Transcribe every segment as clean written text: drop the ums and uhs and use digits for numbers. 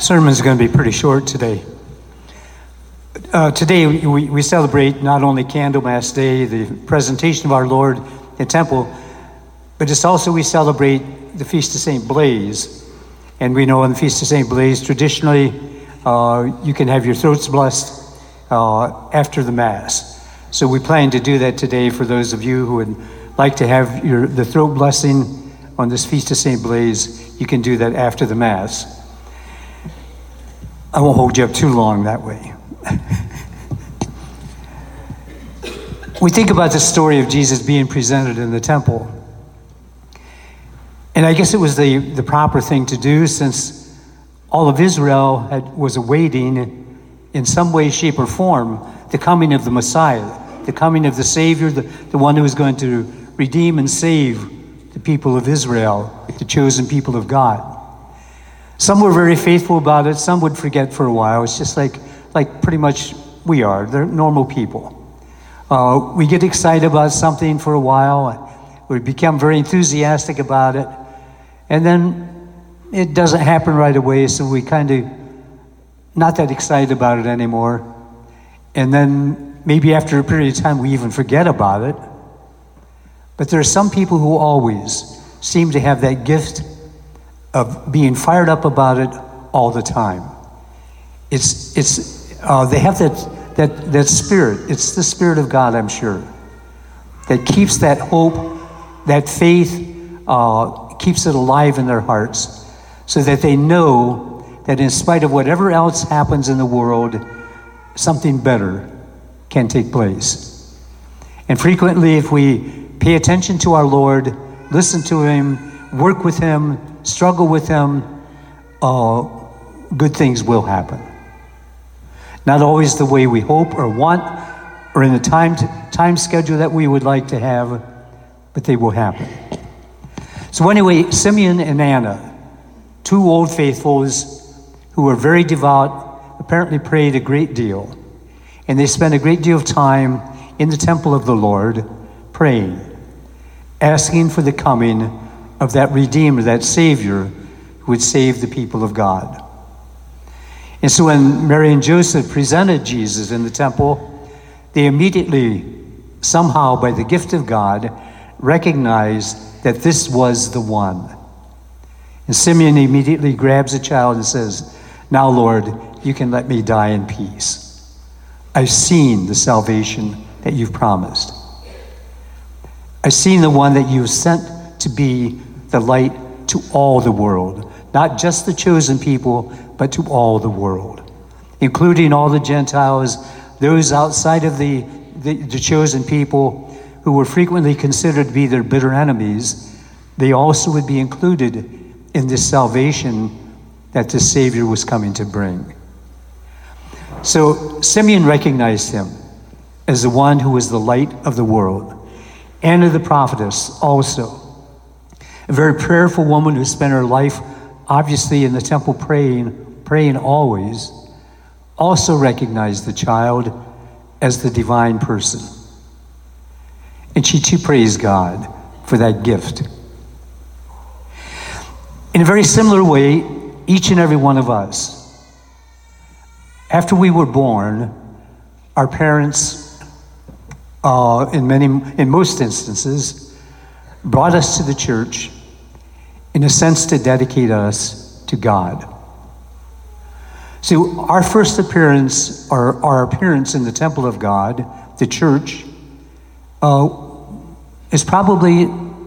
Sermon's going to be pretty short today. Today we celebrate not only Candlemas Day, the presentation of our Lord in the temple, but it's also we celebrate the Feast of St. Blaise. And we know on the Feast of St. Blaise, traditionally, you can have your throats blessed after the Mass. So we plan to do that today for those of you who would like to have the throat blessing on this Feast of St. Blaise. You can do that after the Mass. I won't hold you up too long that way. We think about the story of Jesus being presented in the temple. And I guess it was the proper thing to do, since all of Israel was awaiting, in some way, shape, or form, the coming of the Messiah, the coming of the Savior, the one who was going to redeem and save the people of Israel, the chosen people of God. Some were very faithful about it. Some would forget for a while. It's just like pretty much we are. They're normal people. We get excited about something for a while. We become very enthusiastic about it. And then it doesn't happen right away, so we kind of not that excited about it anymore. And then maybe after a period of time, we even forget about it. But there are some people who always seem to have that gift of being fired up about it all the time. They have that spirit. It's the Spirit of God, I'm sure, that keeps that hope, that faith, keeps it alive in their hearts, so that they know that in spite of whatever else happens in the world, something better can take place. And frequently, if we pay attention to our Lord, listen to Him, work with Him, struggle with Him, good things will happen. Not always the way we hope or want, or in the time schedule that we would like to have, but they will happen. So anyway, Simeon and Anna, two old faithfuls who were very devout, apparently prayed a great deal. And they spent a great deal of time in the temple of the Lord praying, asking for the coming of that Redeemer, that Savior, who would save the people of God. And so when Mary and Joseph presented Jesus in the temple, they immediately, somehow by the gift of God, recognized that this was the one. And Simeon immediately grabs the child and says, "Now, Lord, you can let me die in peace. I've seen the salvation that you've promised. I've seen the one that you've sent to be the light to all the world, not just the chosen people, but to all the world, including all the Gentiles, those outside of the chosen people who were frequently considered to be their bitter enemies. They also would be included in this salvation that the Savior was coming to bring." So Simeon recognized him as the one who was the light of the world. Anna the prophetess also, a very prayerful woman who spent her life obviously in the temple praying always, also recognized the child as the divine person. And she too praised God for that gift. In a very similar way, each and every one of us, after we were born, our parents, in most instances, brought us to the church in a sense to dedicate us to God. So our first appearance, or our appearance in the temple of God, the church, is probably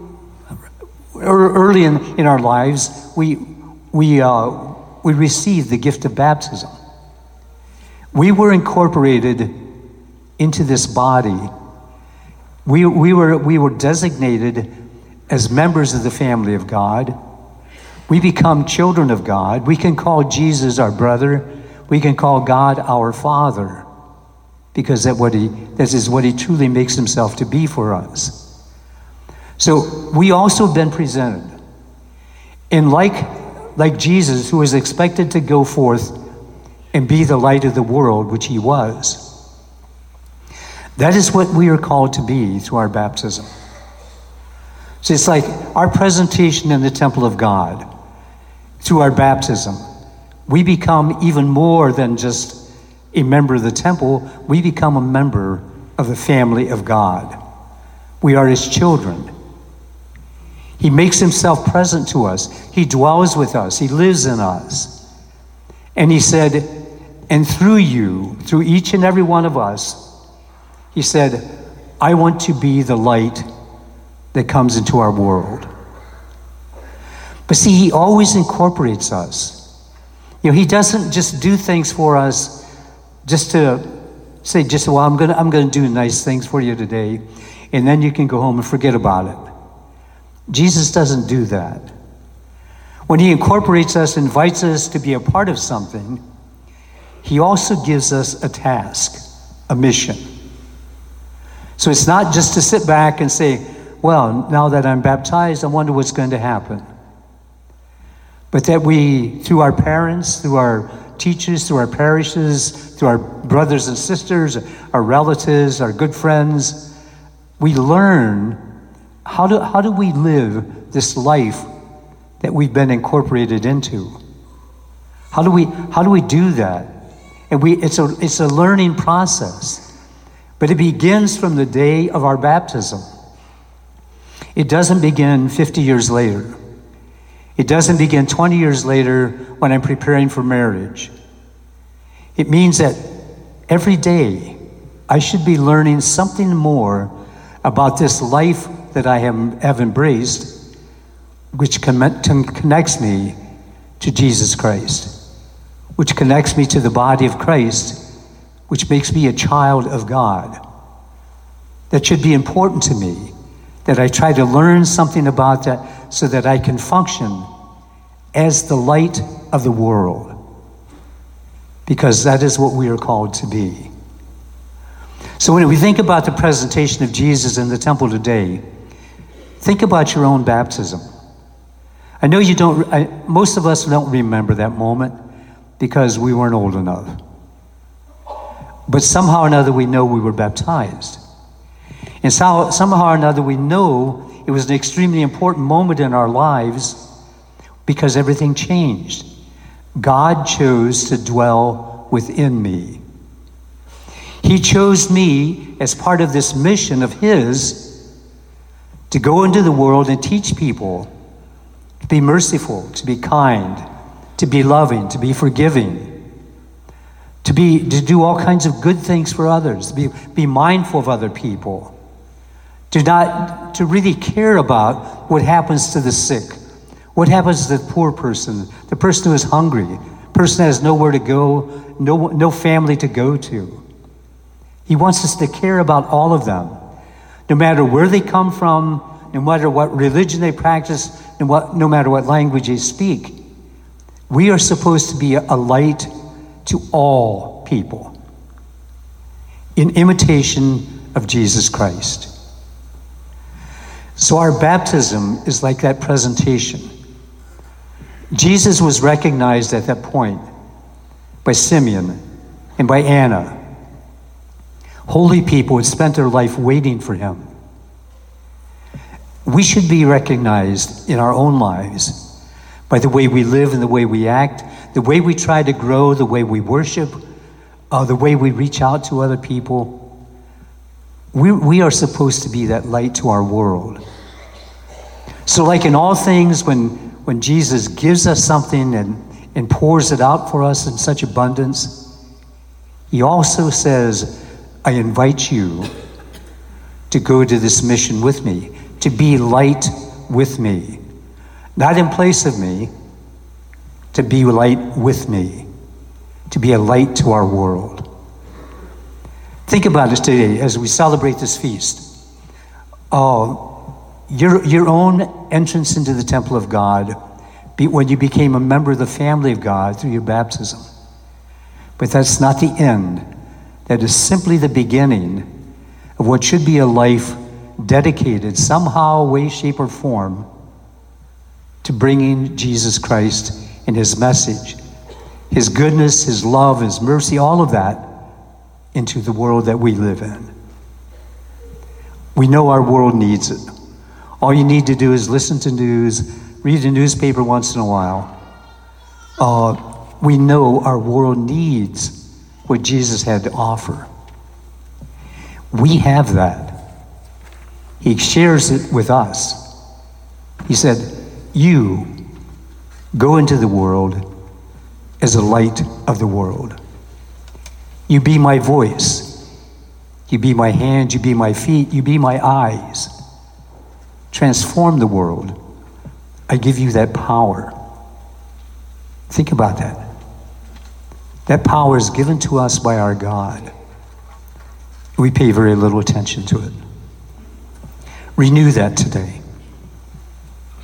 early in our lives. We received the gift of baptism. We were incorporated into this body. We were designated as members of the family of God. We become children of God. We can call Jesus our brother. We can call God our Father, because this is what He truly makes Himself to be for us. So we also have been presented. And like Jesus, who was expected to go forth and be the light of the world, which He was, that is what we are called to be through our baptism. So it's like our presentation in the temple of God through our baptism. we become even more than just a member of the temple. We become a member of the family of God. We are his children. He makes himself present to us. He dwells with us. He lives in us. And he said, and through you, through each and every one of us, he said, I want to be the light that comes into our world. But see, he always incorporates us. You know, he doesn't just do things for us just to say, well, I'm going to do nice things for you today, and then you can go home and forget about it. Jesus doesn't do that. When he incorporates us, invites us to be a part of something, he also gives us a task, a mission. So it's not just to sit back and say, well, now that I'm baptized, I wonder what's going to happen. But that we, through our parents, through our teachers, through our parishes, through our brothers and sisters, our relatives, our good friends, we learn how do we live this life that we've been incorporated into? How do we do that? And it's a learning process. But it begins from the day of our baptism. It doesn't begin 50 years later. It doesn't begin 20 years later when I'm preparing for marriage. It means that every day I should be learning something more about this life that I have embraced, which connects me to Jesus Christ, which connects me to the body of Christ, which makes me a child of God. That should be important to me, that I try to learn something about that so that I can function as the light of the world, because that is what we are called to be. So when we think about the presentation of Jesus in the temple today, think about your own baptism. I know most of us don't remember that moment because we weren't old enough. But somehow or another we know we were baptized. And somehow or another we know it was an extremely important moment in our lives because everything changed. God chose to dwell within me. He chose me as part of this mission of his to go into the world and teach people to be merciful, to be kind, to be loving, to be forgiving, to do all kinds of good things for others, to be mindful of other people, to really care about what happens to the sick, what happens to the poor person, the person who is hungry, the person that has nowhere to go, no family to go to. He wants us to care about all of them, no matter where they come from, no matter what religion they practice, no matter what language they speak. We are supposed to be a light to all people in imitation of Jesus Christ. So our baptism is like that presentation. Jesus was recognized at that point by Simeon and by Anna. Holy people had spent their life waiting for him. We should be recognized in our own lives by the way we live and the way we act, the way we try to grow, the way we worship, the way we reach out to other people. We are supposed to be that light to our world. So like in all things, when Jesus gives us something and pours it out for us in such abundance, he also says, I invite you to go to this mission with me, to be light with me. Not in place of me, to be light with me, to be a light to our world. Think about it today as we celebrate this feast. Your own entrance into the temple of God, when you became a member of the family of God through your baptism. But that's not the end. That is simply the beginning of what should be a life dedicated somehow, way, shape, or form to bringing Jesus Christ and his message, his goodness, his love, his mercy, all of that into the world that we live in. We know our world needs it. All you need to do is listen to news, read a newspaper once in a while. We know our world needs what Jesus had to offer. We have that. He shares it with us. He said, you go into the world as the light of the world. You be my voice. You be my hands. You be my feet. You be my eyes. Transform the world. I give you that power. Think about that. That power is given to us by our God. We pay very little attention to it. Renew that today.